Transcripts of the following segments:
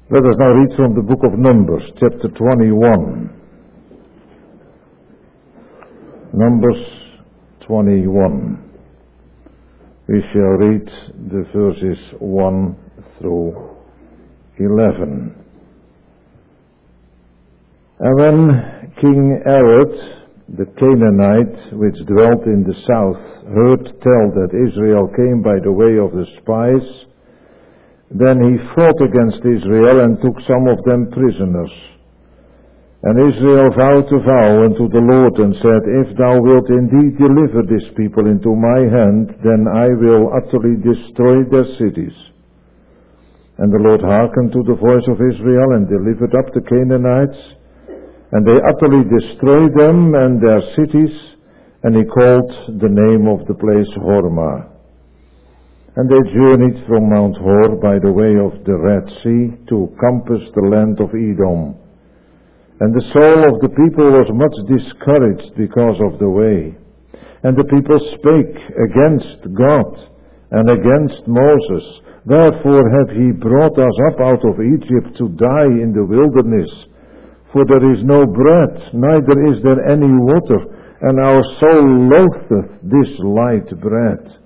Let us now read from the book of Numbers, chapter 21. Numbers 21. We shall read the verses 1 through 11. And when King Herod, the Canaanite, which dwelt in the south, heard tell that Israel came by the way of the spies, then he fought against Israel and took some of them prisoners. And Israel vowed a vow unto the Lord and said, If thou wilt indeed deliver this people into my hand, then I will utterly destroy their cities. And the Lord hearkened to the voice of Israel and delivered up the Canaanites, and they utterly destroyed them and their cities, and he called the name of the place Hormah. And they journeyed from Mount Hor by the way of the Red Sea to compass the land of Edom. And the soul of the people was much discouraged because of the way. And the people spake against God and against Moses. Wherefore hath he brought us up out of Egypt to die in the wilderness? For there is no bread, neither is there any water, and our soul loatheth this light bread.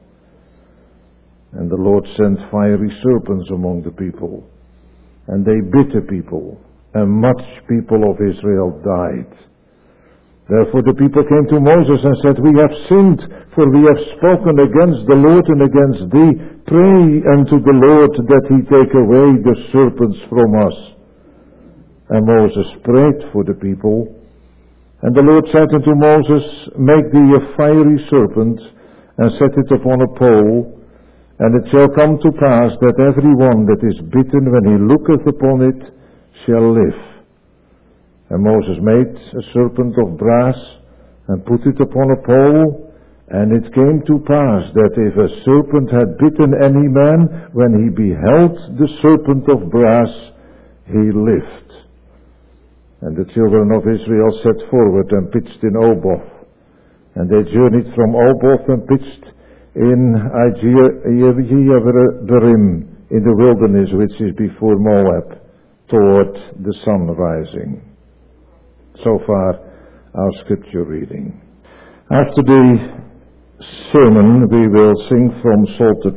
And the Lord sent fiery serpents among the people, and they bit the people, and much people of Israel died. Therefore the people came to Moses and said, We have sinned, for we have spoken against the Lord and against thee. Pray unto the Lord that he take away the serpents from us. And Moses prayed for the people. And the Lord said unto Moses, Make thee a fiery serpent, and set it upon a pole, and it shall come to pass that every one that is bitten when he looketh upon it shall live. And Moses made a serpent of brass, and put it upon a pole, and it came to pass that if a serpent had bitten any man, when he beheld the serpent of brass, he lived. And the children of Israel set forward and pitched in Oboth. And they journeyed from Oboth and pitched in Ijeabarim, in the wilderness which is before Moab, toward the sun rising. So far, our scripture reading. After the sermon, we will sing from Psalter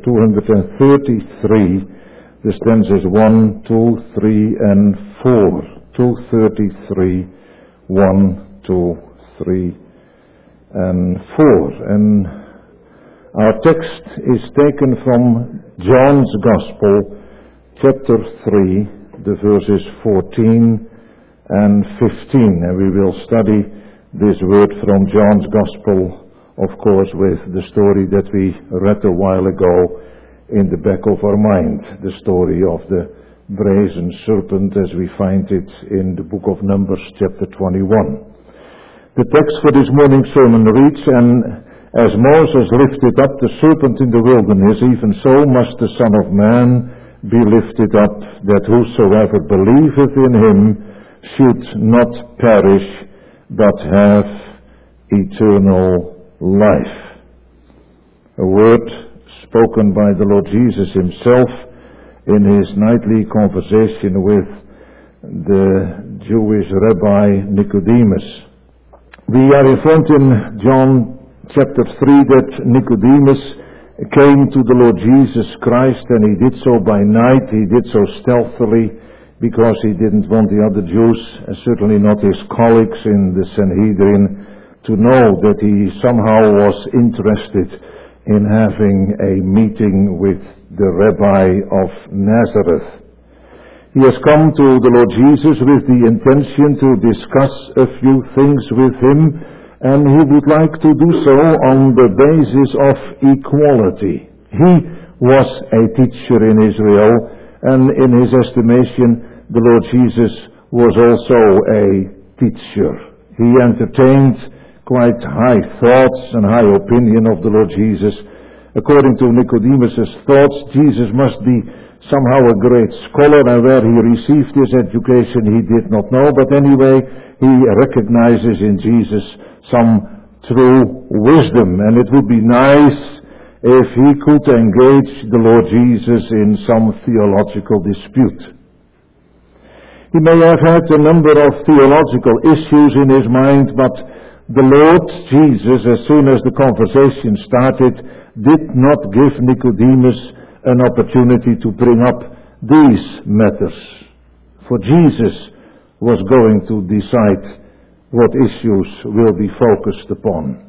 233, the stanzas 1, 2, 3, and 4. 233, 1, 2, 3, and 4. And our text is taken from John's Gospel, chapter 3, the verses 14 and 15. And we will study this word from John's Gospel, of course, with the story that we read a while ago in the back of our mind, the story of the brazen serpent as we find it in the book of Numbers, chapter 21. The text for this morning's sermon reads, And as Moses lifted up the serpent in the wilderness, even so must the Son of Man be lifted up, that whosoever believeth in him should not perish, but have eternal life. A word spoken by the Lord Jesus himself in his nightly conversation with the Jewish rabbi Nicodemus. We are informed in John chapter 3 that Nicodemus came to the Lord Jesus Christ, and he did so by night. He did so stealthily because he didn't want the other Jews, and certainly not his colleagues in the Sanhedrin, to know that he somehow was interested in having a meeting with the Rabbi of Nazareth. He has come to the Lord Jesus with the intention to discuss a few things with him, and he would like to do so on the basis of equality. He was a teacher in Israel, and in his estimation, the Lord Jesus was also a teacher. He entertained quite high thoughts and high opinion of the Lord Jesus. According to Nicodemus' thoughts, Jesus must be somehow a great scholar, and where he received his education he did not know, but anyway, he recognizes in Jesus some true wisdom, and it would be nice if he could engage the Lord Jesus in some theological dispute. He may have had a number of theological issues in his mind, but the Lord Jesus, as soon as the conversation started, did not give Nicodemus an opportunity to bring up these matters. For Jesus was going to decide what issues will be focused upon.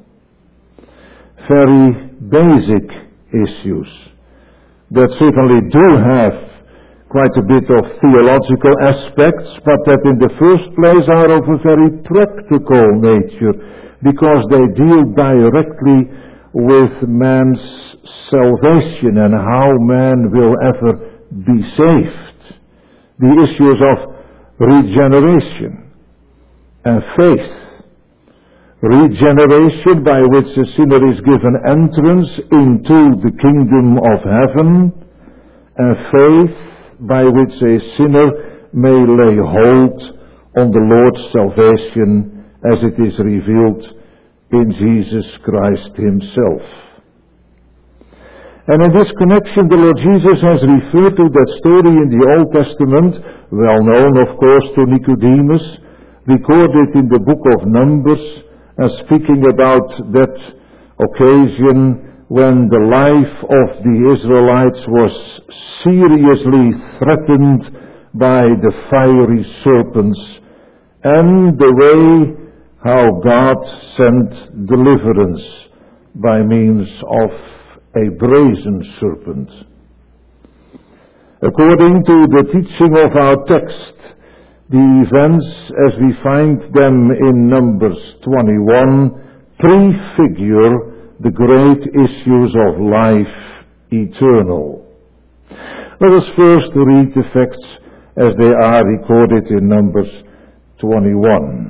Very basic issues that certainly do have quite a bit of theological aspects, but that in the first place are of a very practical nature, because they deal directly with man's salvation and how man will ever be saved. The issues of regeneration and faith. Regeneration, by which a sinner is given entrance into the kingdom of heaven, and faith, by which a sinner may lay hold on the Lord's salvation as it is revealed in Jesus Christ himself. And in this connection, the Lord Jesus has referred to that story in the Old Testament, well known, of course, to Nicodemus, recorded in the book of Numbers, speaking about that occasion when the life of the Israelites was seriously threatened by the fiery serpents, and the way how God sent deliverance by means of a brazen serpent. According to the teaching of our text, the events as we find them in Numbers 21 prefigure the great issues of life eternal. Let us first read the facts as they are recorded in Numbers 21.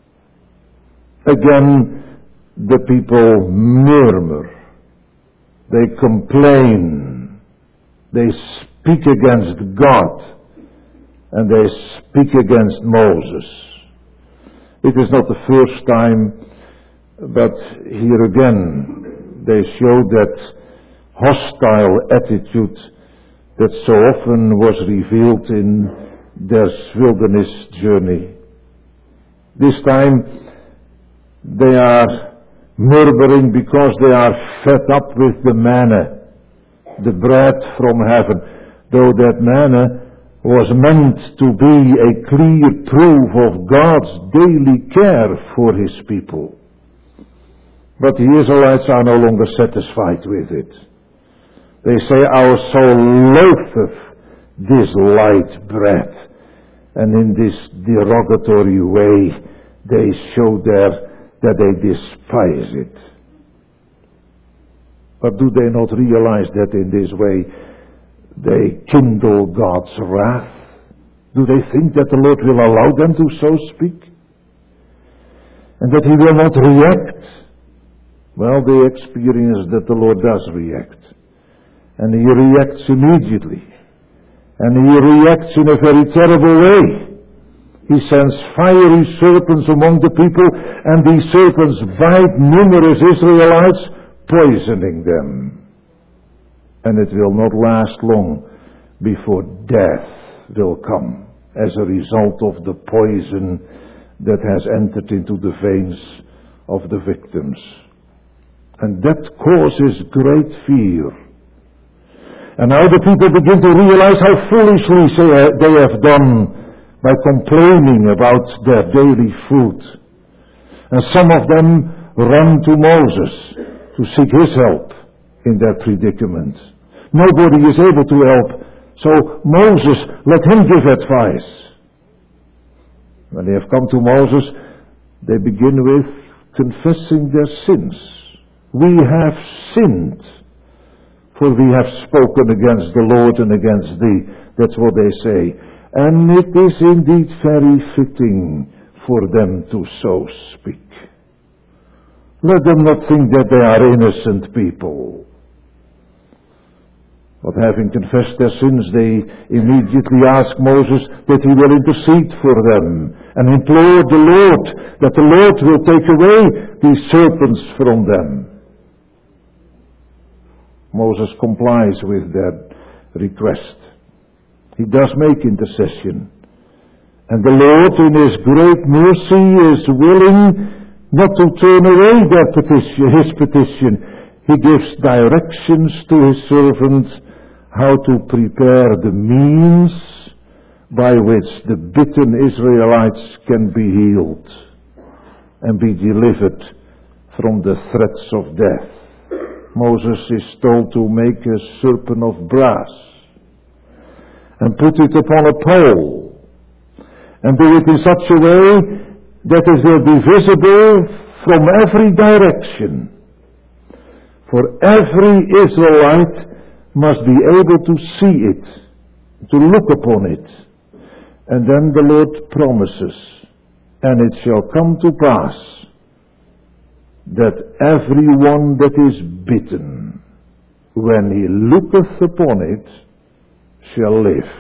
Again, the people murmur, they complain, they speak against God, and they speak against Moses. It is not the first time, but here again they show that hostile attitude that so often was revealed in their wilderness journey. This time they are murmuring because they are fed up with the manna, the bread from heaven, though that manna was meant to be a clear proof of God's daily care for his people. But the Israelites are no longer satisfied with it. They say, our soul loatheth this light bread. And in this derogatory way, they show that they despise it. But do they not realize that in this way they kindle God's wrath? Do they think that the Lord will allow them to so speak? And that he will not react? Well, they experience that the Lord does react. And he reacts immediately. And he reacts in a very terrible way. He sends fiery serpents among the people, and these serpents bite numerous Israelites, poisoning them. And it will not last long before death will come as a result of the poison that has entered into the veins of the victims. And that causes great fear. And now the people begin to realize how foolishly they have done by complaining about their daily food. And some of them run to Moses to seek his help in their predicament. Nobody is able to help, so Moses, let him give advice. When they have come to Moses, they begin with confessing their sins. We have sinned, for we have spoken against the Lord and against thee. That's what they say. And it is indeed very fitting for them to so speak. Let them not think that they are innocent people. But having confessed their sins, they immediately ask Moses that he will intercede for them and implore the Lord that the Lord will take away these serpents from them. Moses complies with their request. He does make intercession. And the Lord in His great mercy is willing not to turn away his petition. He gives directions to His servant how to prepare the means by which the bitten Israelites can be healed and be delivered from the threats of death. Moses is told to make a serpent of brass and put it upon a pole and do it in such a way that it will be visible from every direction. For every Israelite must be able to see it, to look upon it. And then the Lord promises, and it shall come to pass that everyone that is bitten, when he looketh upon it, shall live.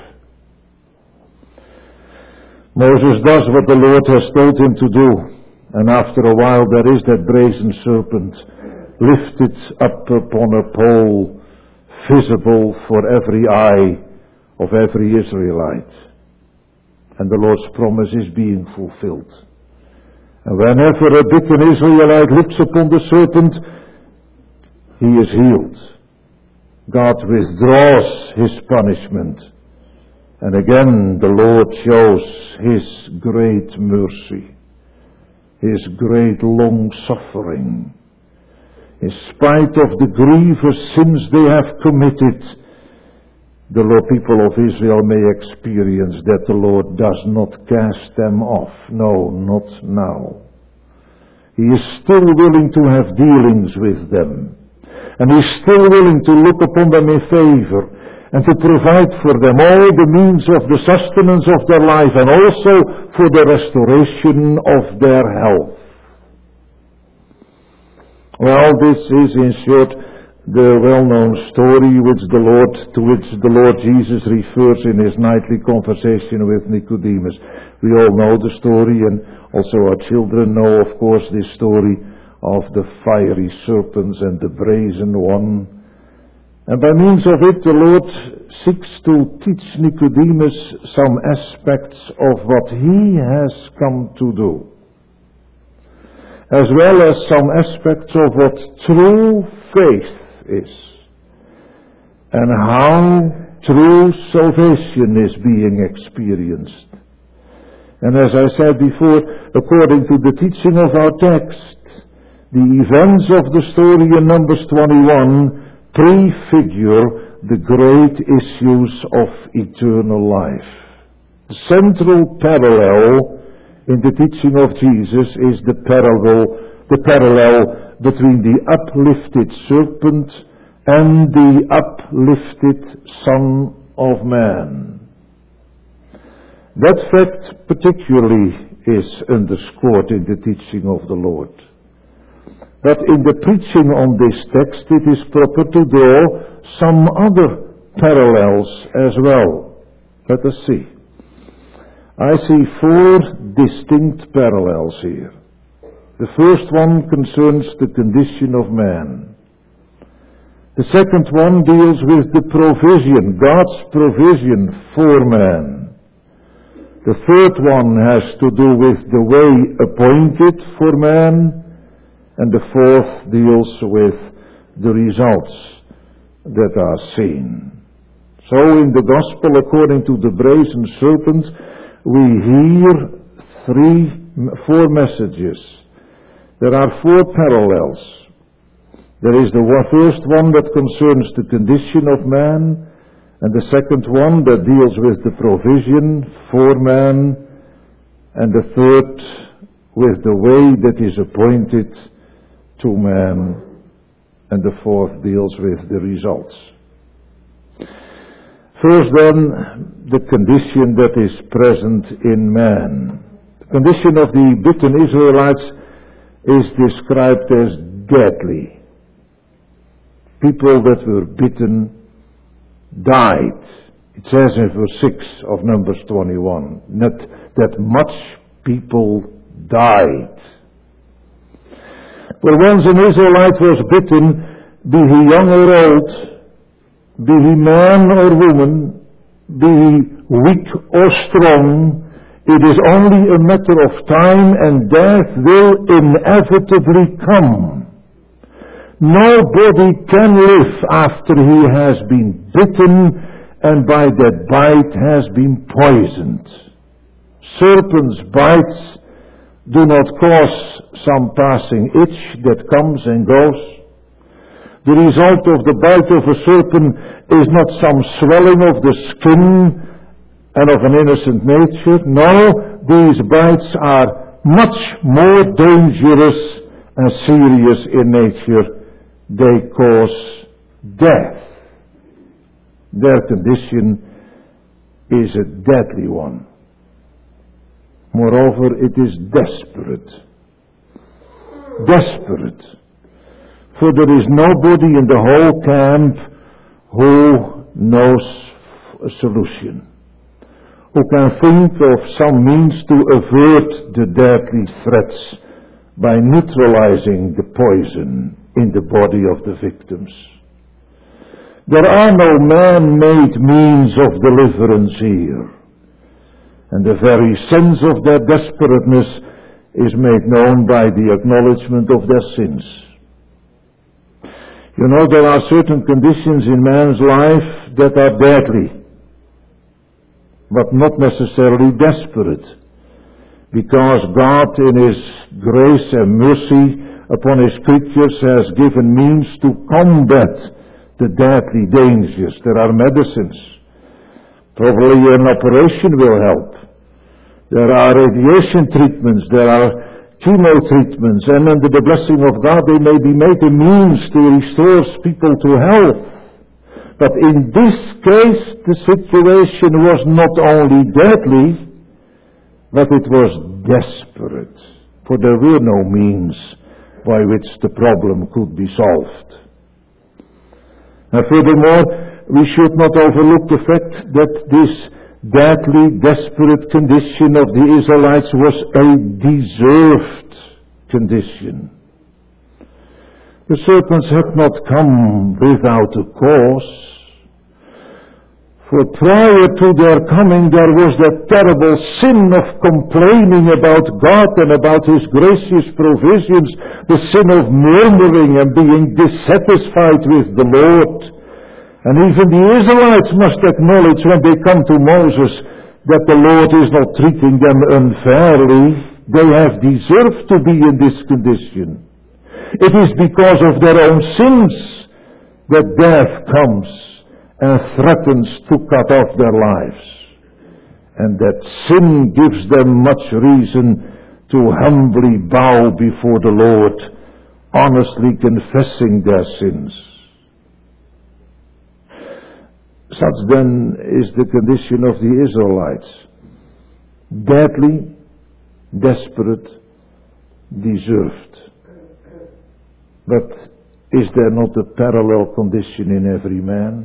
Moses does what the Lord has told him to do, and after a while there is that brazen serpent lifted up upon a pole, visible for every eye of every Israelite. And the Lord's promise is being fulfilled. And whenever a bitten Israelite looks upon the serpent, he is healed. God withdraws His punishment. And again the Lord shows His great mercy, His great long suffering. In spite of the grievous sins they have committed, the Lord people of Israel may experience that the Lord does not cast them off. No, not now. He is still willing to have dealings with them. And He is still willing to look upon them in favor and to provide for them all the means of the sustenance of their life and also for the restoration of their health. Well, this is in short the well-known story to which the Lord Jesus refers in His nightly conversation with Nicodemus. We all know the story, and also our children know, of course, this story of the fiery serpents and the brazen one. And by means of it, the Lord seeks to teach Nicodemus some aspects of what He has come to do, as well as some aspects of what true faith is, and how true salvation is being experienced. And as I said before, according to the teaching of our text, the events of the story in Numbers 21 prefigure the great issues of eternal life. The central parallel in the teaching of Jesus is the parallel between the uplifted serpent and the uplifted Son of Man. That fact particularly is underscored in the teaching of the Lord. But in the preaching on this text, it is proper to draw some other parallels as well. Let us see. I see 4 distinct parallels here. The first one concerns the condition of man. The second one deals with the provision, God's provision for man. The third one has to do with the way appointed for man. And the fourth deals with the results that are seen. So in the Gospel, according to the brazen serpent, we hear 4 messages. There are 4 parallels. There is the first one that concerns the condition of man, and the second one that deals with the provision for man, and the third with the way that is appointed to man, and the fourth deals with the results. First then, the condition that is present in man. The condition of the bitten Israelites is described as deadly. People that were bitten died. It says in verse 6 of Numbers 21 that much people died. Well, once an Israelite was bitten, be he young or old, be he man or woman, be he weak or strong, It is only a matter of time, and death will inevitably come. Nobody can live after he has been bitten and by that bite has been poisoned. Serpents' bites do not cause some passing itch that comes and goes. The result of the bite of a serpent is not some swelling of the skin and of an innocent nature. No, these bites are much more dangerous and serious in nature. They cause death. Their condition is a deadly one. Moreover, it is desperate. Desperate. For there is nobody in the whole camp who knows a solution, who can think of some means to avert the deadly threats by neutralizing the poison in the body of the victims. There are no man-made means of deliverance here, and the very sense of their desperateness is made known by the acknowledgement of their sins. You know, there are certain conditions in man's life that are deadly, but not necessarily desperate, because God in His grace and mercy upon His creatures has given means to combat the deadly dangers. There are medicines. Probably an operation will help. There are radiation treatments, there are chemo treatments, and under the blessing of God they may be made a means to restore people to health. But in this case the situation was not only deadly, but it was desperate, for there were no means by which the problem could be solved. And furthermore, we should not overlook the fact that this deadly, desperate condition of the Israelites was a deserved condition. The serpents had not come without a cause. For prior to their coming there was that terrible sin of complaining about God and about His gracious provisions, the sin of murmuring and being dissatisfied with the Lord. And even the Israelites must acknowledge when they come to Moses that the Lord is not treating them unfairly. They have deserved to be in this condition. It is because of their own sins that death comes and threatens to cut off their lives. And that sin gives them much reason to humbly bow before the Lord, honestly confessing their sins. Such then is the condition of the Israelites. Deadly, desperate, deserved. But is there not a parallel condition in every man?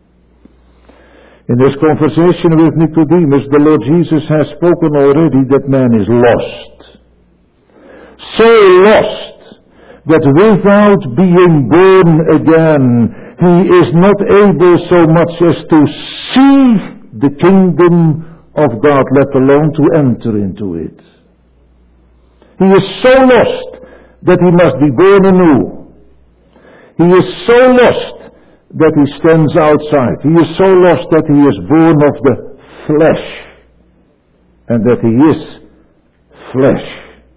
In this conversation with Nicodemus, the Lord Jesus has spoken already that man is lost. So lost that without being born again, he is not able so much as to see the kingdom of God, let alone to enter into it. He is so lost that he must be born anew. He is so lost that he stands outside. He is so lost that he is born of the flesh, and that he is flesh.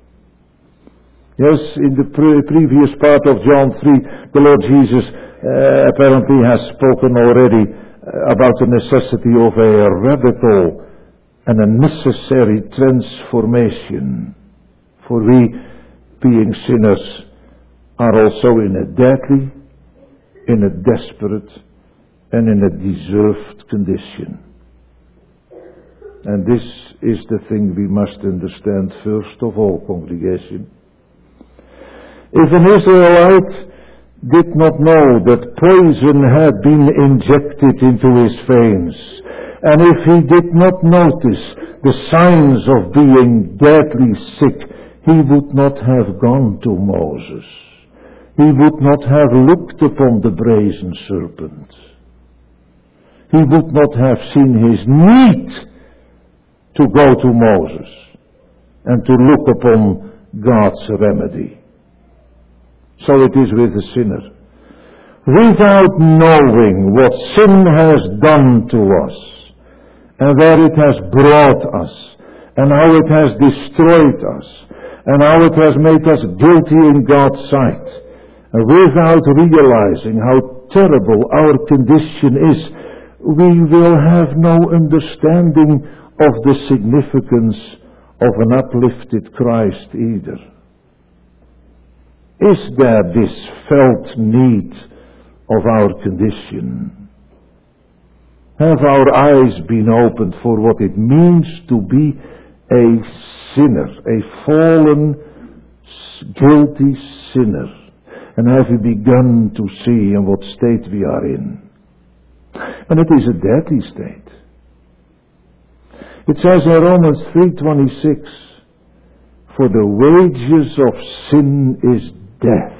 Yes, in the previous part of John 3, the Lord Jesus apparently has spoken already about the necessity of a radical and a necessary transformation. For we, being sinners, are also in a deadly, in a desperate, and in a deserved condition. And this is the thing we must understand first of all, congregation. If an Israelite did not know that poison had been injected into his veins, and if he did not notice the signs of being deadly sick, he would not have gone to Moses. He would not have looked upon the brazen serpent. He would not have seen his need to go to Moses and to look upon God's remedy. So it is with the sinner. Without knowing what sin has done to us, and where it has brought us, and how it has destroyed us, and how it has made us guilty in God's sight, and without realizing how terrible our condition is, we will have no understanding of the significance of an uplifted Christ either. Is there this felt need of our condition? Have our eyes been opened for what it means to be a sinner, a fallen, guilty sinner? And have we begun to see in what state we are in? And it is a deadly state. It says in Romans 3:26, for the wages of sin is death.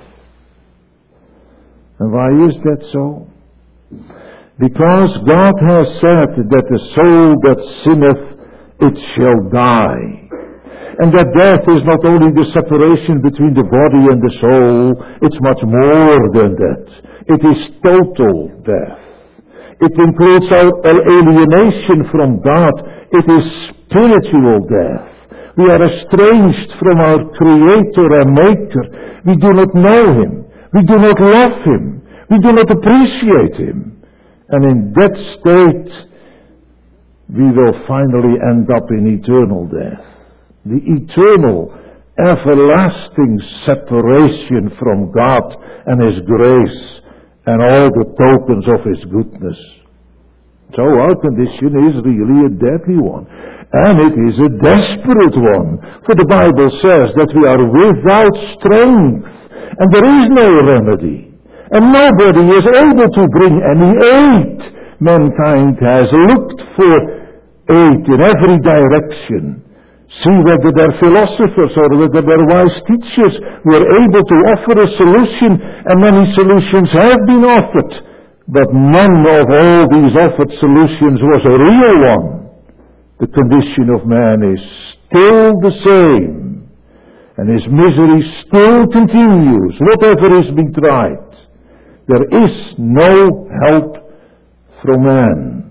And why is that so? Because God has said that the soul that sinneth, it shall die. And that death is not only the separation between the body and the soul, it's much more than that. It is total death. It includes our alienation from God. It is spiritual death. We are estranged from our Creator and Maker. We do not know Him. We do not love Him. We do not appreciate Him. And in that state, we will finally end up in eternal death. The eternal, everlasting separation from God and His grace and all the tokens of His goodness. So our condition is really a deadly one. And it is a desperate one. For the Bible says that we are without strength. And there is no remedy. And nobody is able to bring any aid. Mankind has looked for aid in every direction. See whether they're philosophers or whether they're wise teachers who are able to offer a solution, and many solutions have been offered. But none of all these offered solutions was a real one. The condition of man is still the same, and his misery still continues, whatever is being tried. There is no help from man.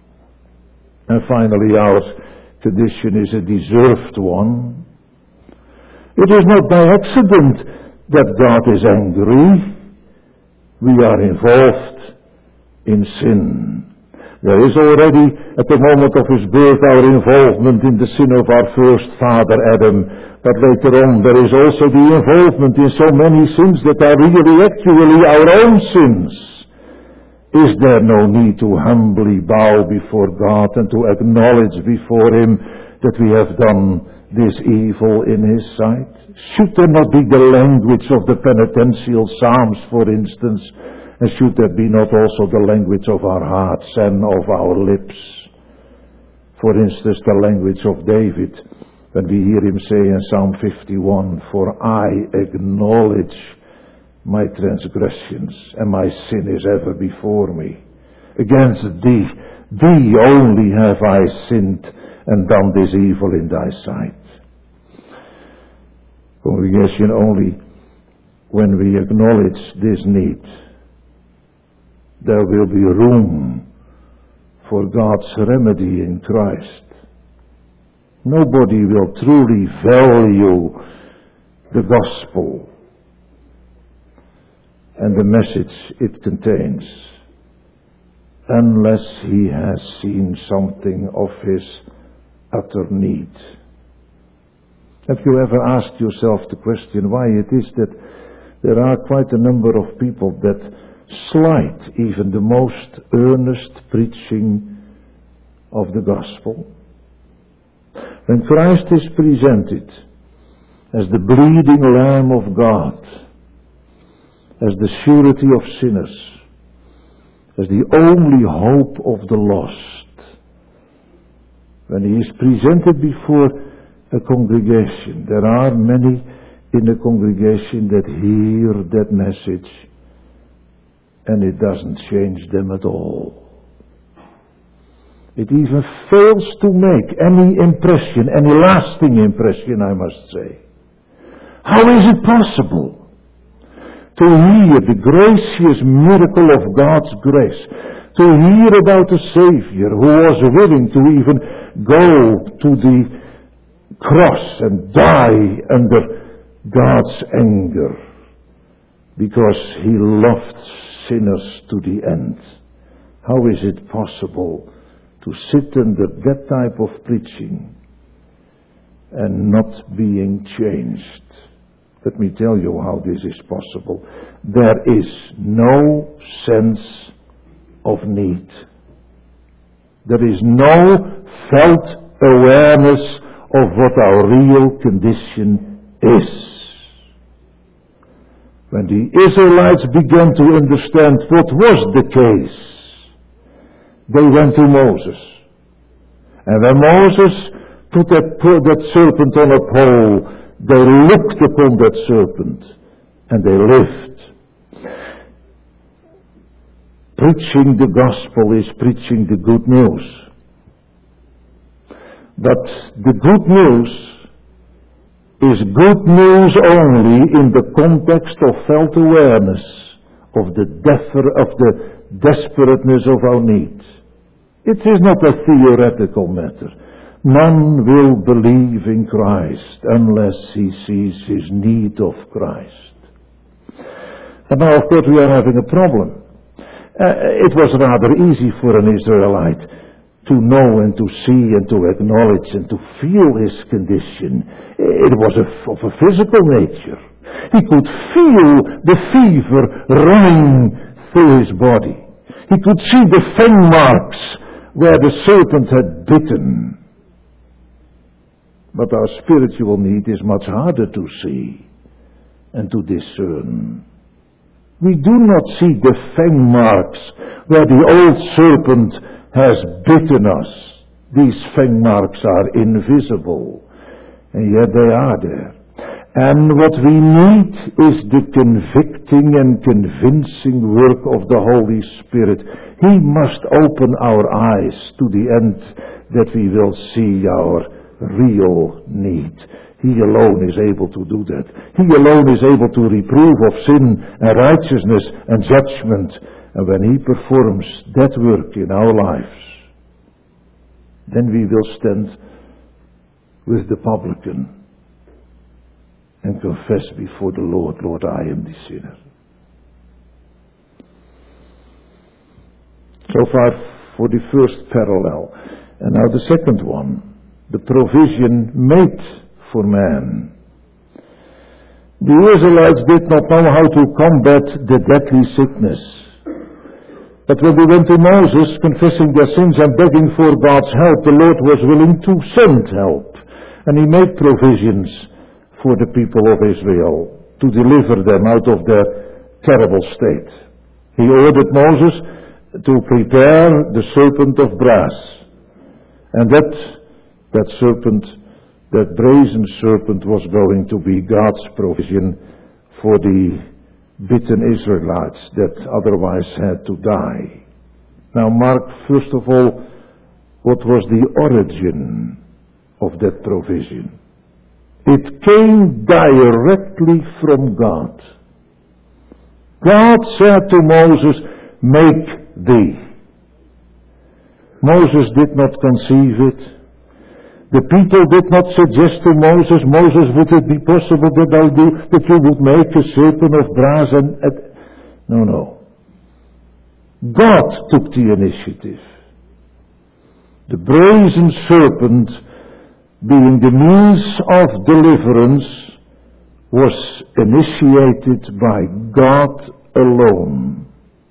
And finally, our condition is a deserved one. It is not by accident that God is angry. We are involved in sin. There is already, at the moment of his birth, our involvement in the sin of our first father, Adam. But later on, there is also the involvement in so many sins that are really actually our own sins. Is there no need to humbly bow before God and to acknowledge before Him that we have done this evil in His sight? Should there not be the language of the penitential psalms, for instance? And should there be not also the language of our hearts and of our lips? For instance, the language of David, when we hear him say in Psalm 51, for I acknowledge my transgressions, and my sin is ever before me. Against thee only have I sinned and done this evil in thy sight. Congregation, only when we acknowledge this need, there will be room for God's remedy in Christ. Nobody will truly value the gospel and the message it contains unless he has seen something of his utter need. Have you ever asked yourself the question why it is that there are quite a number of people that slight even the most earnest preaching of the gospel? When Christ is presented as the bleeding Lamb of God, as the surety of sinners, as the only hope of the lost, when he is presented before a congregation, there are many in the congregation that hear that message and it doesn't change them at all. It even fails to make any impression, any lasting impression, I must say. How is it possible to hear the gracious miracle of God's grace, to hear about a Savior who was willing to even go to the cross and die under God's anger because He loved sinners to the end? How is it possible to sit under that type of preaching and not being changed? Let me tell you how this is possible. There is no sense of need. There is no felt awareness of what our real condition is. When the Israelites began to understand what was the case, they went to Moses. And when Moses put that serpent on a pole, they looked upon that serpent and they lived. Preaching the gospel is preaching the good news. But the good news is good news only in the context of felt awareness of the desperateness of our need. It is not a theoretical matter. None will believe in Christ unless he sees his need of Christ. And now, of course, we are having a problem. It was rather easy for an Israelite to know and to see and to acknowledge and to feel his condition. It was of a physical nature. He could feel the fever running through his body. He could see the fang marks where the serpent had bitten. But our spiritual need is much harder to see and to discern. We do not see the fang marks where the old serpent has bitten us. These fang marks are invisible, and yet they are there. And what we need is the convicting and convincing work of the Holy Spirit. He must open our eyes to the end that we will see our real need. He alone is able to do that. He alone is able to reprove of sin and righteousness and judgment. And when He performs that work in our lives, then we will stand with the publican and confess before the Lord, Lord, I am the sinner. So far for the first parallel. And now the second one, the provision made for man. The Israelites did not know how to combat the deadly sickness. But when they went to Moses, confessing their sins and begging for God's help, the Lord was willing to send help. And He made provisions for the people of Israel to deliver them out of their terrible state. He ordered Moses to prepare the serpent of brass. And that serpent, that brazen serpent, was going to be God's provision for the bitten Israelites that otherwise had to die. Now mark first of all what was the origin of that provision. It came directly from God. God said to Moses, make thee. Moses did not conceive it. The people did not suggest to Moses, would it be possible that you would make a serpent of brass No. God took the initiative. The brazen serpent, being the means of deliverance, was initiated by God alone.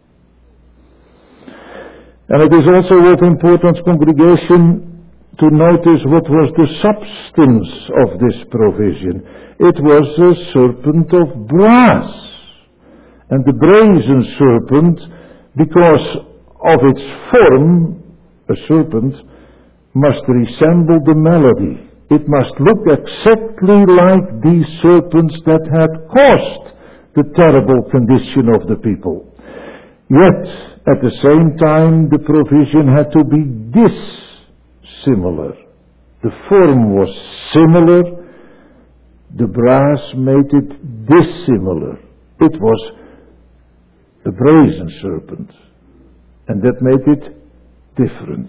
And it is also of importance, congregation, to notice what was the substance of this provision. It was a serpent of brass. And the brazen serpent, because of its form, a serpent must resemble the melody. It must look exactly like these serpents that had caused the terrible condition of the people. Yet, At the same time, the provision had to be dissimilar. The form was similar, the brass made it dissimilar. It was a brazen serpent, and that made it different.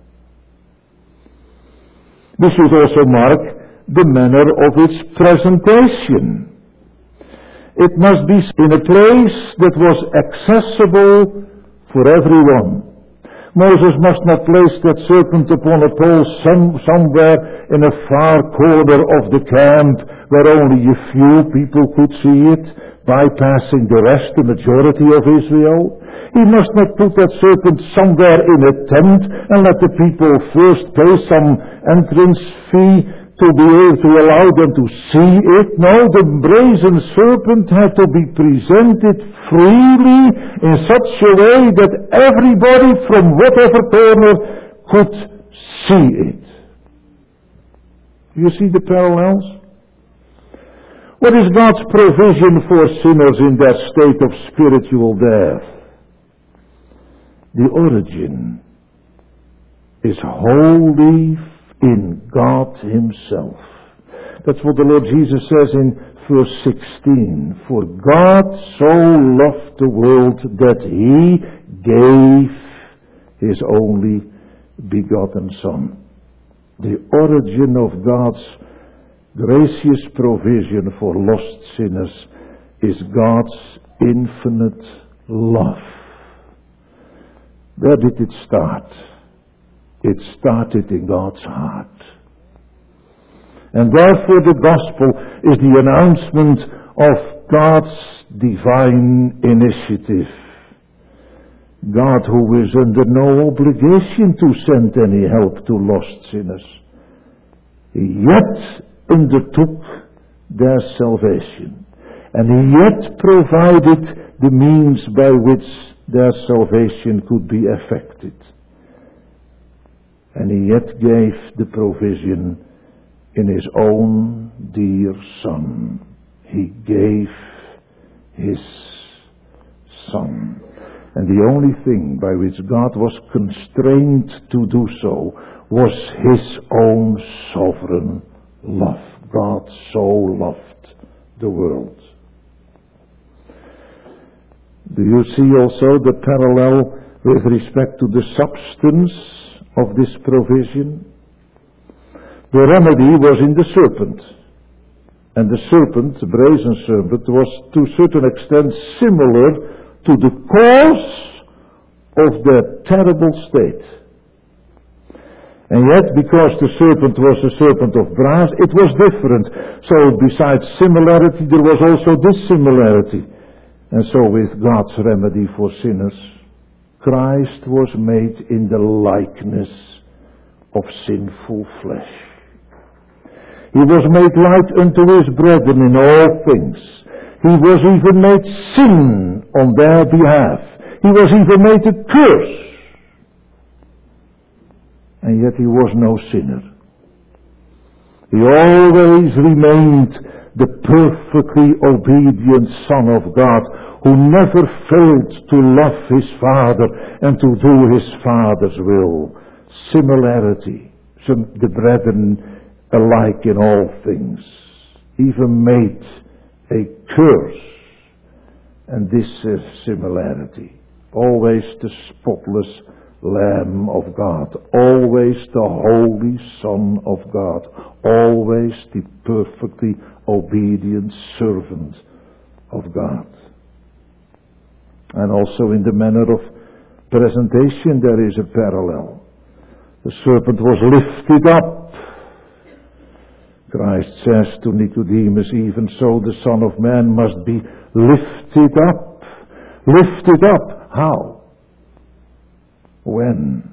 We should also mark the manner of its presentation. It must be in a place that was accessible for everyone. Moses must not place that serpent upon a pole somewhere in a far corner of the camp where only a few people could see it, bypassing the rest, the majority of Israel. He must not put that serpent somewhere in a tent and let the people first pay some entrance fee to be able to allow them to see it. No, the brazen serpent had to be presented freely in such a way that everybody from whatever corner could see it. You see the parallels? What is God's provision for sinners in that state of spiritual death? The origin is wholly in God Himself. That's what the Lord Jesus says in verse 16. For God so loved the world that He gave His only begotten Son. The origin of God's gracious provision for lost sinners is God's infinite love. Where did it start? It started in God's heart. And therefore the gospel is the announcement of God's divine initiative. God, who is under no obligation to send any help to lost sinners, He yet undertook their salvation. And He yet provided the means by which their salvation could be effected. And He yet gave the provision in His own dear Son. He gave His Son. And the only thing by which God was constrained to do so was His own sovereign love. God so loved the world. Do you see also the parallel with respect to the substance of this provision? The remedy was in the serpent. And the serpent, the brazen serpent, was to a certain extent similar to the cause of their terrible state. And yet, because the serpent was a serpent of brass, it was different. So besides similarity, there was also dissimilarity. And so with God's remedy for sinners, Christ was made in the likeness of sinful flesh. He was made like unto His brethren in all things. He was even made sin on their behalf. He was even made a curse. And yet He was no sinner. He always remained the perfectly obedient Son of God, who never failed to love His Father and to do His Father's will. Similarity, the brethren alike in all things, even made a curse. And this is similarity. Always the spotless Lamb of God, always the Holy Son of God, always the perfectly obedient servant of God. And also in the manner of presentation there is a parallel. The serpent was lifted up. Christ says to Nicodemus, even so the Son of Man must be lifted up. Lifted up. How? When?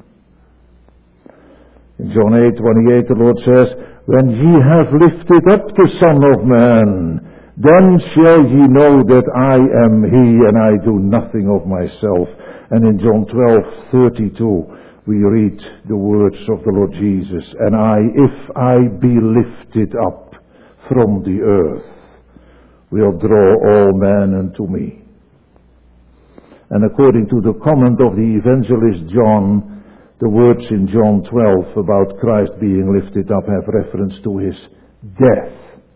In John 8:28 the Lord says, when ye have lifted up the Son of Man, then shall ye know that I am He, and I do nothing of myself. And in John 12:32 we read the words of the Lord Jesus, and if I be lifted up from the earth, will draw all men unto me. And according to the comment of the evangelist John, the words in John 12 about Christ being lifted up have reference to his death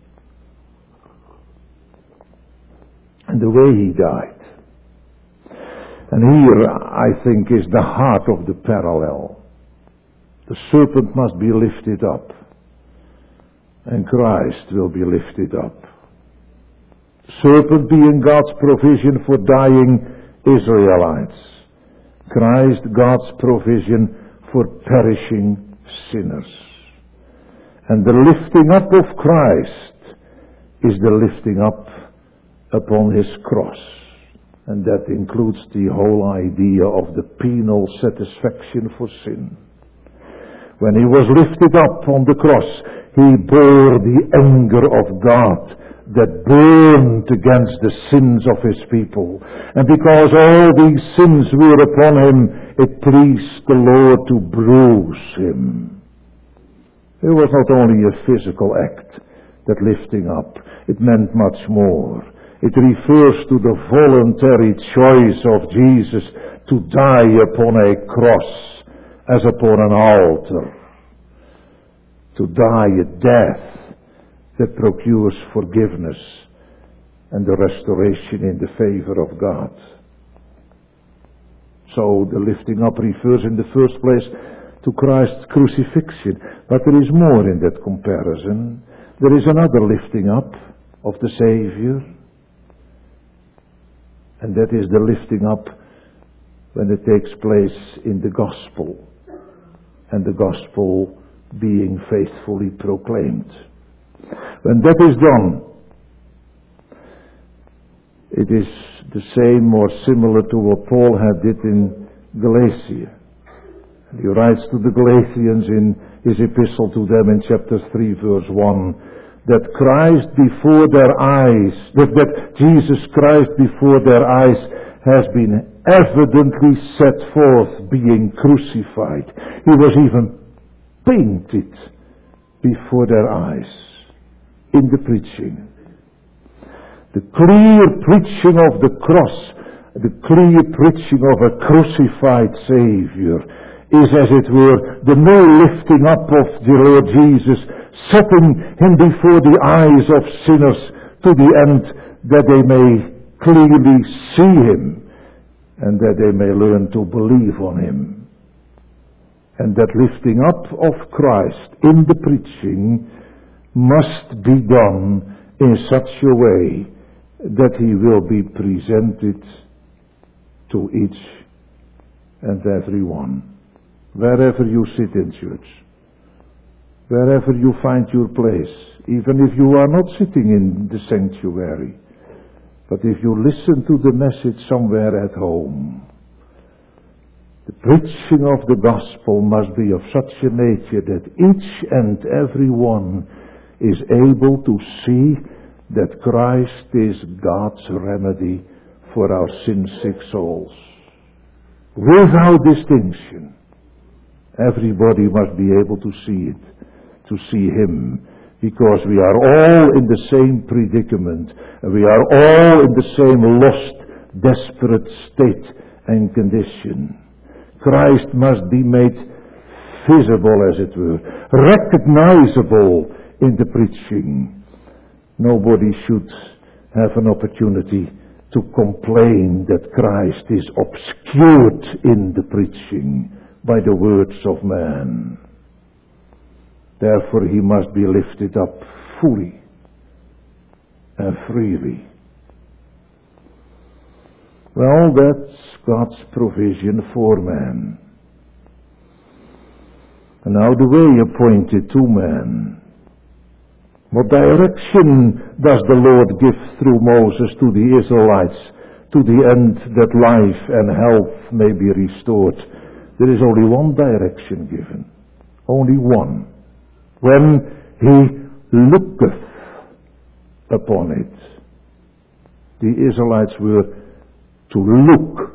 and the way he died. And here, I think, is the heart of the parallel. The serpent must be lifted up, and Christ will be lifted up. Serpent being God's provision for dying Israelites. Christ, God's provision for perishing sinners. And the lifting up of Christ is the lifting up upon his cross. And that includes the whole idea of the penal satisfaction for sin. When he was lifted up on the cross, he bore the anger of God that burned against the sins of his people. And because all these sins were upon him, it pleased the Lord to bruise him. It was not only a physical act, that lifting up. It meant much more. It refers to the voluntary choice of Jesus to die upon a cross as upon an altar. To die a death that procures forgiveness and the restoration in the favor of God. So the lifting up refers in the first place to Christ's crucifixion, but there is more in that comparison. There is another lifting up of the Savior, and that is the lifting up when it takes place in the gospel, and the gospel being faithfully proclaimed. When that is done, it is the same or similar to what Paul had did in Galatia. He writes to the Galatians in his epistle to them in chapter 3 verse 1, that Christ before their eyes, that Jesus Christ before their eyes has been evidently set forth being crucified. He was even painted before their eyes in the preaching. The clear preaching of the cross, the clear preaching of a crucified Savior is, as it were, the mere lifting up of the Lord Jesus, setting him before the eyes of sinners to the end that they may clearly see him and that they may learn to believe on him. And that lifting up of Christ in the preaching must be done in such a way that he will be presented to each and every one. Wherever you sit in church, wherever you find your place, even if you are not sitting in the sanctuary, but if you listen to the message somewhere at home, the preaching of the gospel must be of such a nature that each and every one is able to see that Christ is God's remedy for our sin-sick souls. Without distinction, everybody must be able to see it, to see him, because we are all in the same predicament, and we are all in the same lost, desperate state and condition. Christ must be made visible, as it were, recognizable in the preaching. Nobody should have an opportunity to complain that Christ is obscured in the preaching by the words of man. Therefore he must be lifted up fully and freely. Well, that's God's provision for man. And now the way appointed to man. What direction does the Lord give through Moses to the Israelites to the end that life and health may be restored? There is only one direction given. Only one. When he looketh upon it. The Israelites were to look.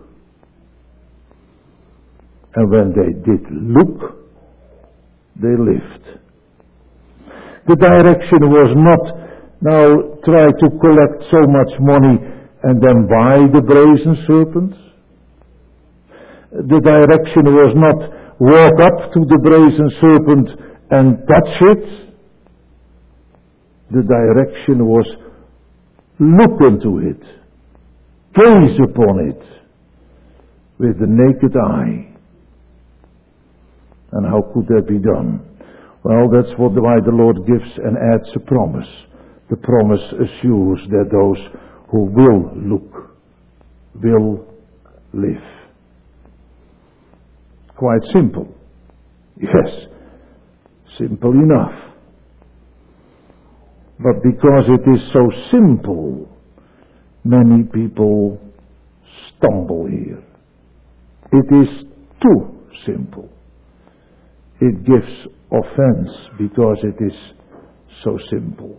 And when they did look, they lived. The direction was not, now try to collect so much money and then buy the brazen serpent. The direction was not walk up to the brazen serpent and touch it. The direction was look into it, gaze upon it with the naked eye. And how could that be done? Well, that's why the Lord gives and adds a promise. The promise assures that those who will look will live. Quite simple. Yes, simple enough. But because it is so simple, many people stumble here. It is too simple. It gives offense because it is so simple.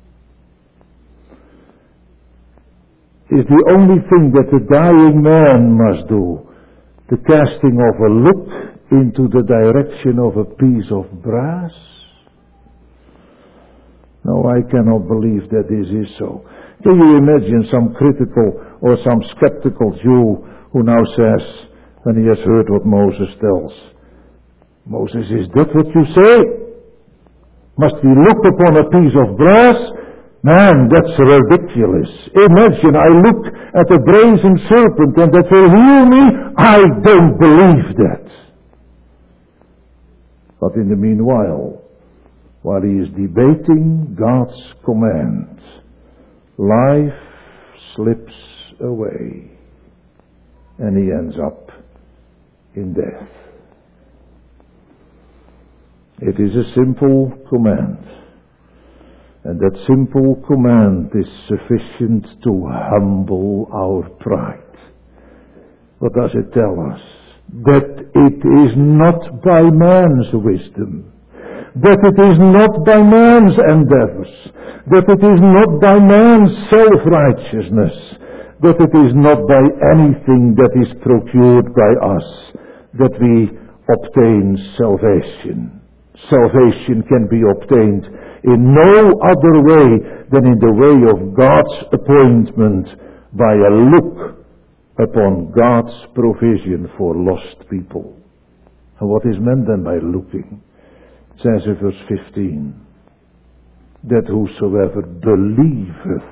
It's the only thing that the dying man must do, the casting of a look into the direction of a piece of brass. No, I cannot believe that this is so. Can you imagine some critical or some skeptical Jew who now says, when he has heard what Moses tells, Moses, is that what you say? Must we look upon a piece of brass? Man, that's ridiculous. Imagine I look at a brazen serpent and that will heal me. I don't believe that. But in the meanwhile, while he is debating God's command, life slips away and he ends up in death. It is a simple command. And that simple command is sufficient to humble our pride. What does it tell us? That it is not by man's wisdom. That it is not by man's endeavors. That it is not by man's self-righteousness. That it is not by anything that is procured by us that we obtain salvation. Salvation can be obtained in no other way than in the way of God's appointment by a look upon God's provision for lost people. And what is meant then by looking? It says in verse 15, that whosoever believeth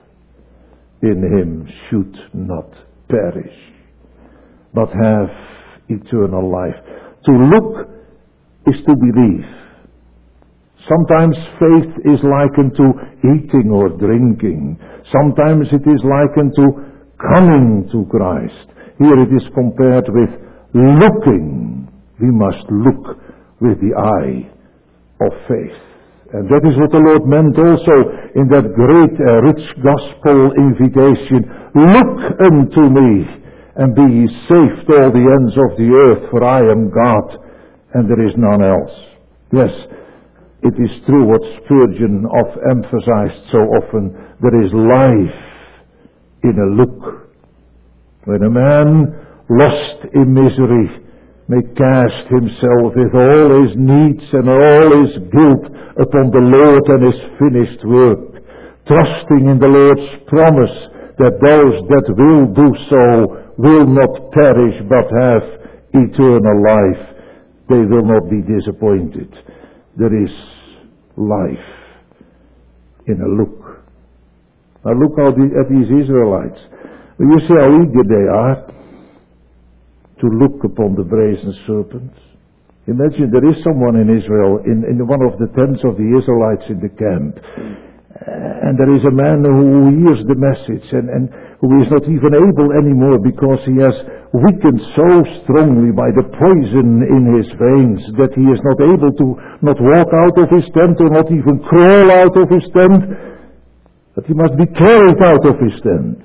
in him should not perish, but have eternal life. To look is to believe. Sometimes faith is likened to eating or drinking. Sometimes it is likened to coming to Christ. Here it is compared with looking. We must look with the eye of faith. And that is what the Lord meant also in that great rich gospel invitation. Look unto me and be ye saved all the ends of the earth, for I am God and there is none else. Yes, it is true what Spurgeon emphasized so often. There is life in a look. When a man lost in misery may cast himself with all his needs and all his guilt upon the Lord and his finished work, trusting in the Lord's promise that those that will do so will not perish but have eternal life. They will not be disappointed. There is life in a look. Now look at these Israelites. You see how eager they are to look upon the brazen serpent. Imagine there is someone in Israel, in one of the tents of the Israelites in the camp, and there is a man who hears the message and who is not even able anymore because he has weakened so strongly by the poison in his veins that he is not able to not walk out of his tent or not even crawl out of his tent, but he must be carried out of his tent.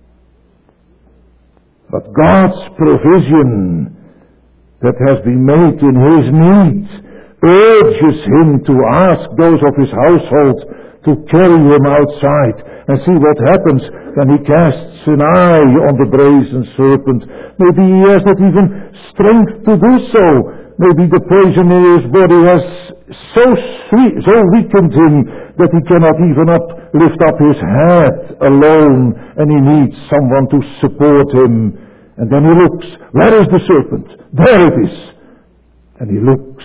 But God's provision that has been made in his need urges him to ask those of his household to carry him outside and see what happens when he casts an eye on the brazen serpent. Maybe he has not even strength to do so. Maybe the poison in his body has so weakened him that he cannot even lift up his head alone, and he needs someone to support him And then he looks. Where is the serpent? There it is. And he looks.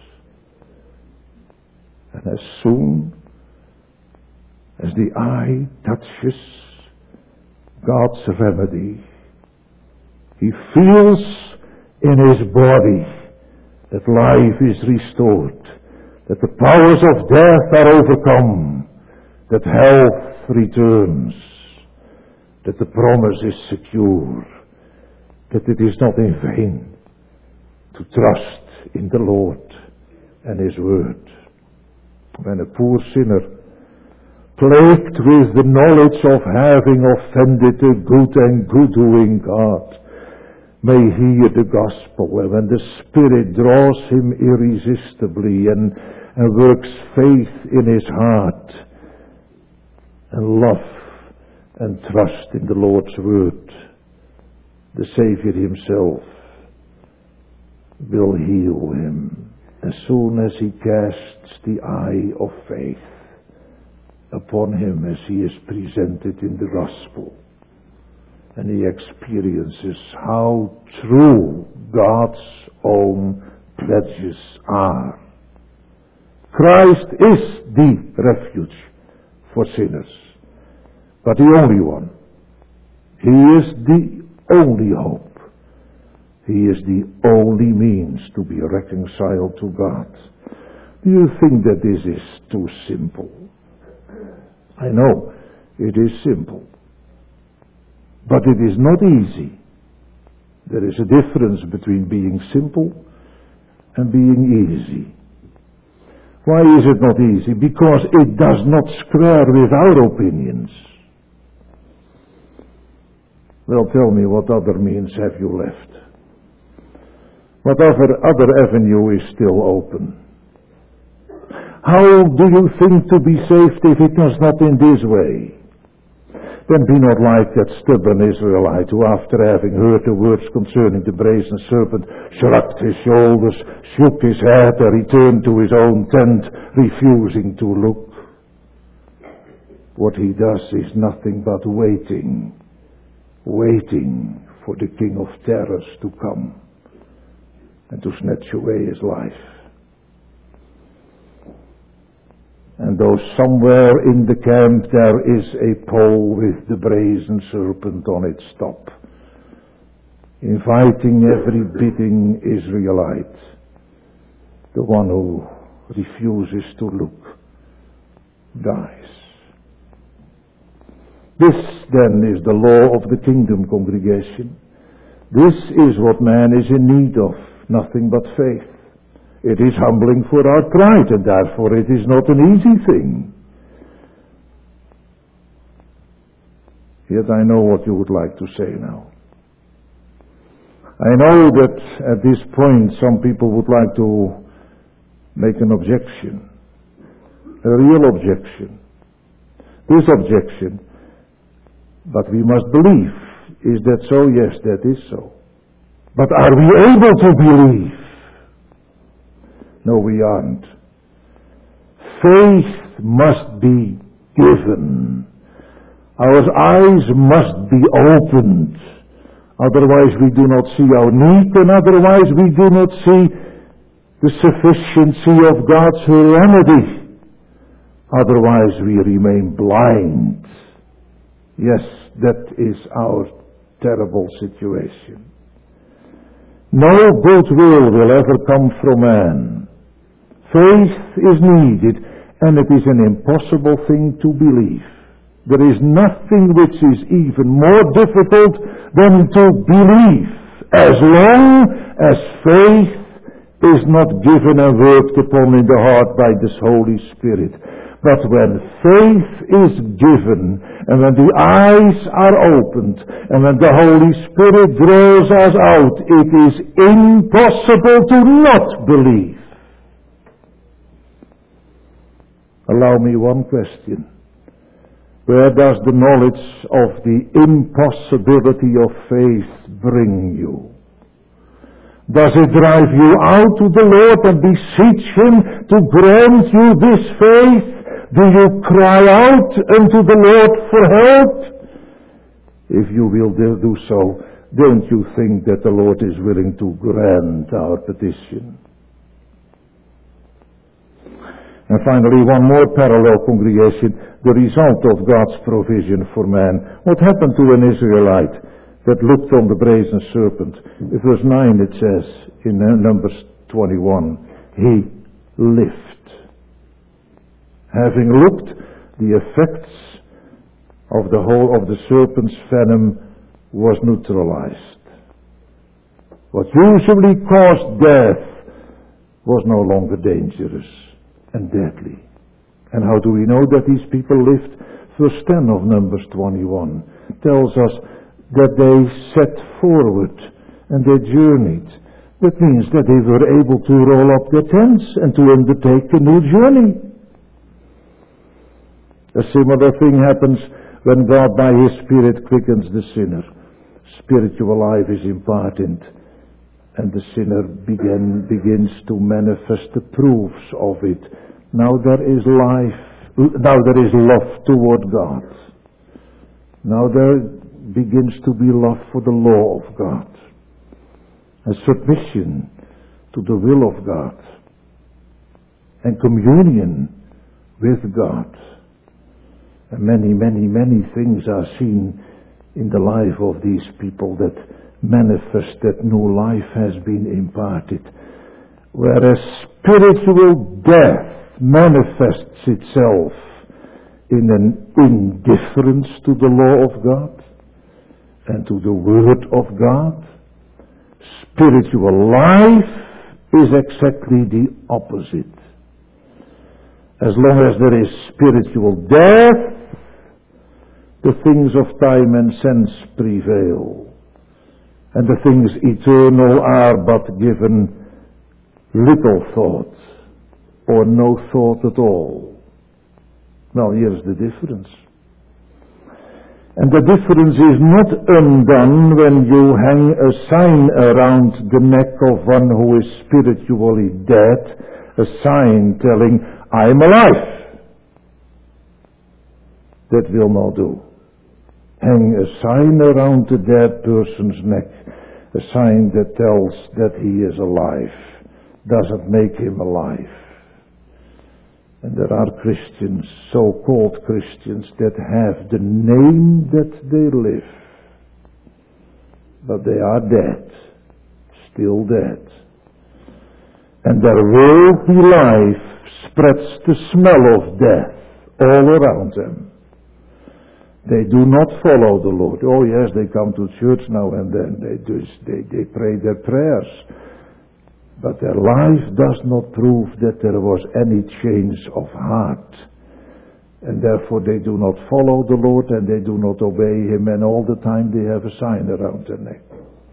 And as soon as the eye touches God's remedy, he feels in his body that life is restored, that the powers of death are overcome, that health returns, that the promise is secure, that it is not in vain to trust in the Lord and his word. When a poor sinner, plagued with the knowledge of having offended a good and good-doing God, may hear the gospel, and when the Spirit draws him irresistibly and works faith in his heart, and love and trust in the Lord's word, the Savior himself will heal him as soon as he casts the eye of faith upon him as he is presented in the gospel, and he experiences how true God's own pledges are. Christ is the refuge for sinners, but the only one. He is the only hope. He is the only means to be reconciled to God. Do you think that this is too simple? I know it is simple, but it is not easy. There is a difference between being simple and being easy. Why is it not easy? Because it does not square with our opinions. Well, tell me, what other means have you left? What other avenue is still open? How do you think to be saved if it was not in this way? Then be not like that stubborn Israelite who, after having heard the words concerning the brazen serpent, shrugged his shoulders, shook his head, and returned to his own tent, refusing to look. What he does is nothing but waiting for the King of Terrors to come and to snatch away his life. And though somewhere in the camp there is a pole with the brazen serpent on its top, inviting every bidding Israelite, the one who refuses to look dies. This then is the law of the kingdom, congregation. This is what man is in need of, nothing but faith. It is humbling for our pride, and therefore it is not an easy thing. Yet I know what you would like to say now. I know that at this point some people would like to make an objection, a real objection. This objection, but we must believe. Is that so? Yes, that is so. But are we able to believe? No, we aren't. Faith must be given. Our eyes must be opened. Otherwise we do not see our need, and otherwise we do not see the sufficiency of God's remedy. Otherwise we remain blind. Yes, that is our terrible situation. No goodwill will ever come from man. Faith is needed, and it is an impossible thing to believe. There is nothing which is even more difficult than to believe, as long as faith is not given and worked upon in the heart by this Holy Spirit. But when faith is given, and when the eyes are opened, and when the Holy Spirit draws us out, it is impossible to not believe. Allow me one question. Where does the knowledge of the impossibility of faith bring you? Does it drive you out to the Lord and beseech Him to grant you this faith? Do you cry out unto the Lord for help? If you will do so, don't you think that the Lord is willing to grant our petition? And finally, one more parallel, congregation, the result of God's provision for man. What happened to an Israelite that looked on the brazen serpent? In verse 9 it says, in Numbers 21, he lived. Having looked, the effects of the whole of the serpent's venom was neutralized. What usually caused death was no longer dangerous and deadly. And how do we know that these people lived? Verse 10 of Numbers 21 tells us that they set forward and they journeyed. That means that they were able to roll up their tents and to undertake a new journey. A similar thing happens when God by His Spirit quickens the sinner. Spiritual life is imparted, and the sinner begins to manifest the proofs of it. Now there is love toward God. Now there begins to be love for the law of God. A submission to the will of God. And communion with God. And many things are seen in the life of these people that manifest that new life has been imparted. Whereas spiritual death manifests itself in an indifference to the law of God and to the word of God. Spiritual life is exactly the opposite. As long as there is spiritual death, the things of time and sense prevail, and the things eternal are but given little thought, or no thought at all. Now here's the difference. And the difference is not undone when you hang a sign around the neck of one who is spiritually dead, a sign telling, I am alive. That will not do. Hang a sign around the dead person's neck, a sign that tells that he is alive, doesn't make him alive. And there are Christians, so-called Christians, that have the name that they live, but they are dead, still dead. And their worldly life spreads the smell of death all around them. They do not follow the Lord. Oh yes, they come to church now and then. They pray their prayers. But their life does not prove that there was any change of heart. And therefore they do not follow the Lord and they do not obey Him, and all the time they have a sign around their neck.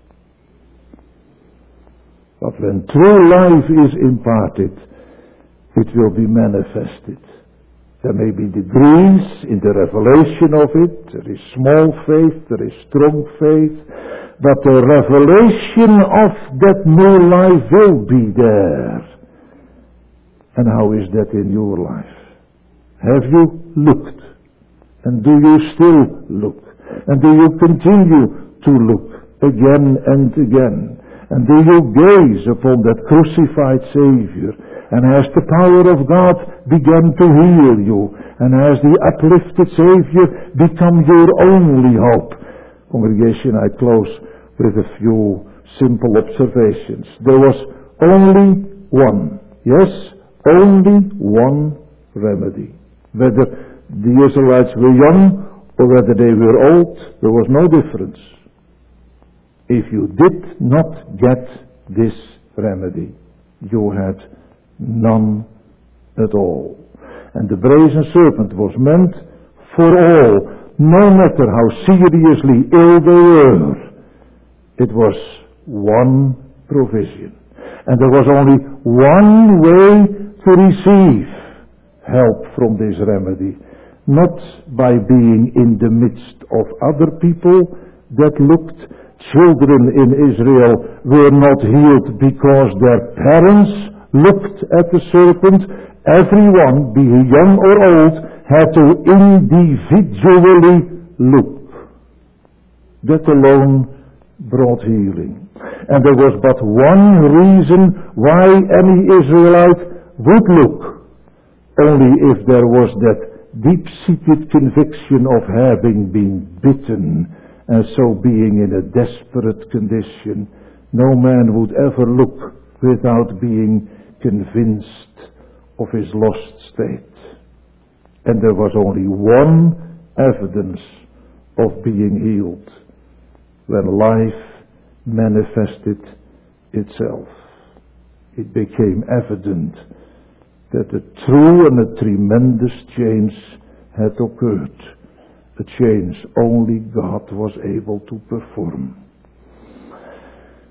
But when true life is imparted, it will be manifested. There may be degrees in the revelation of it. There is small faith, there is strong faith. But the revelation of that new life will be there. And how is that in your life? Have you looked? And do you still look? And do you continue to look again and again? And do you gaze upon that crucified Savior? And has the power of God begun to heal you? And has the uplifted Savior become your only hope? Congregation, I close with a few simple observations. There was only one, yes, only one remedy. Whether the Israelites were young or whether they were old, there was no difference. If you did not get this remedy, you had none at all. And the brazen serpent was meant for all, no matter how seriously ill they were. It was one provision. And there was only one way to receive help from this remedy. Not by being in the midst of other people that looked. Children in Israel were not healed because their parents looked at the serpent. Everyone, be he young or old, had to individually look. That alone brought healing. And there was but one reason why any Israelite would look, only if there was that deep-seated conviction of having been bitten, and so being in a desperate condition. No man would ever look without being convinced of his lost state. And there was only one evidence of being healed, when life manifested itself. It became evident that a true and a tremendous change had occurred, a change only God was able to perform.